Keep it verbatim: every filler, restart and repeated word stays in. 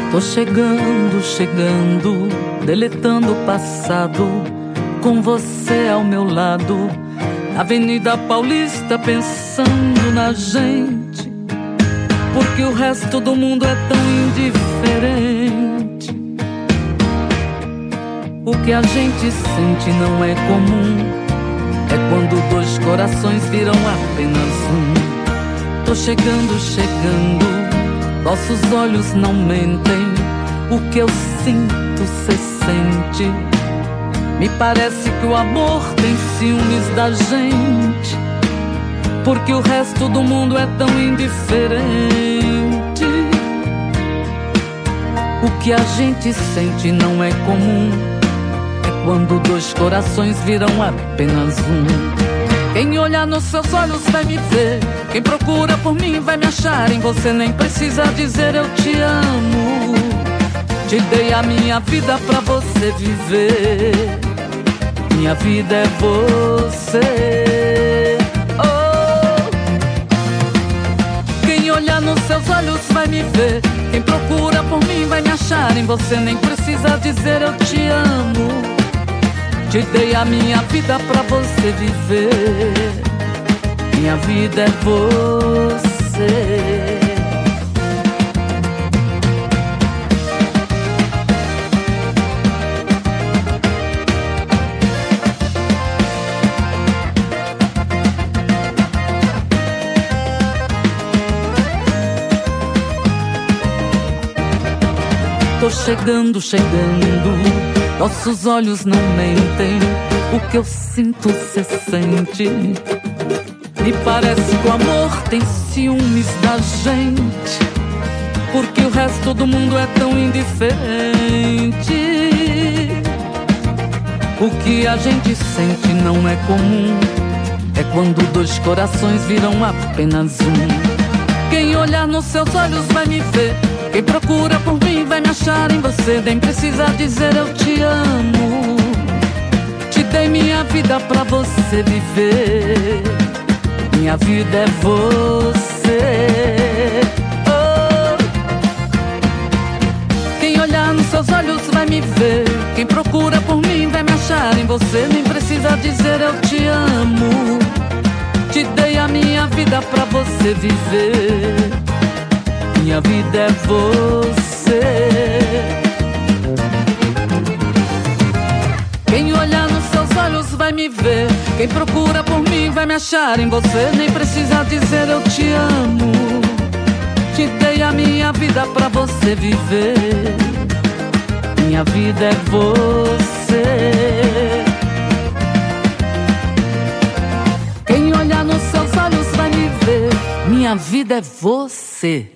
Tô chegando, chegando, deletando o passado, com você ao meu lado, na Avenida Paulista, pensando na gente, porque o resto do mundo é tão indiferente. O que a gente sente não é comum, é quando dois corações viram apenas um. Tô chegando, chegando, nossos olhos não mentem, o que eu sinto cê sente. Me parece que o amor tem ciúmes da gente, porque o resto do mundo é tão indiferente. O que a gente sente não é comum, é quando dois corações viram apenas um. Quem olhar nos seus olhos vai me ver, quem procura por mim vai me achar. Em você nem precisa dizer eu te amo, te dei a minha vida pra você viver. Minha vida é você. Oh. Quem olhar nos seus olhos vai me ver, quem procura por mim vai me achar. Em você nem precisa dizer eu te amo, te dei a minha vida pra você viver. Minha vida é você. Tô chegando, chegando, nossos olhos não mentem, o que eu sinto cê sente. Me parece que o amor tem ciúmes da gente, porque o resto do mundo é tão indiferente. O que a gente sente não é comum, é quando dois corações viram apenas um. Quem olhar nos seus olhos vai me ver, quem procura por mim vai me achar. Em você nem precisa dizer eu te amo, te dei minha vida pra você viver. Minha vida é você. Oh. Quem olhar nos seus olhos vai me ver, quem procura por mim vai me achar. Em você nem precisa dizer eu te amo, te dei a minha vida pra você viver. Minha vida é você. Quem olhar nos seus olhos vai me ver, quem procura por mim vai me achar. Em você nem precisa dizer eu te amo, te dei a minha vida pra você viver. Minha vida é você. Quem olhar nos seus olhos vai me ver. Minha vida é você.